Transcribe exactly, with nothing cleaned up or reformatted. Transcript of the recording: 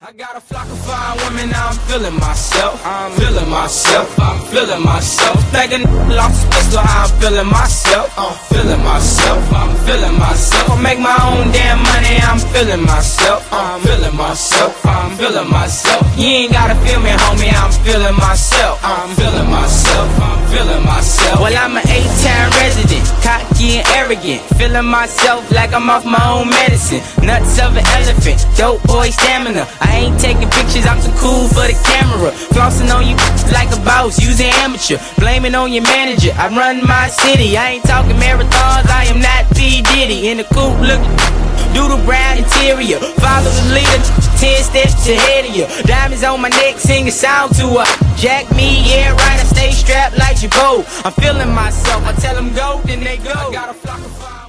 I got a flock of fine women, now I'm feeling myself. I'm feeling myself, I'm feeling myself. Like a n***a lost his pistol, how I'm feeling myself. I'm feeling myself, I'm feeling myself. I make my own damn money, I'm feeling myself. I'm feeling myself, I'm feeling myself. You ain't gotta feel me, homie, I'm feeling myself. I'm feeling myself, I'm feeling myself. Well, I'm an eight-town resident, cocky and arrogant. Feeling myself like I'm off my own medicine. Nuts of an elephant, dope boy stamina. I ain't taking pictures, I'm too cool for the camera. Flossing on you like a boss, using amateur. Blaming on your manager, I run my city. I ain't talking marathons, I am not P. Diddy. In the coupe looking doodle brown interior. Follow the leader, ten steps ahead of you. Diamonds on my neck, sing a sound to her. Jack me, yeah right, I stay strapped like your bow. I'm feeling myself, I tell them go, then they go. I got a flock of fire.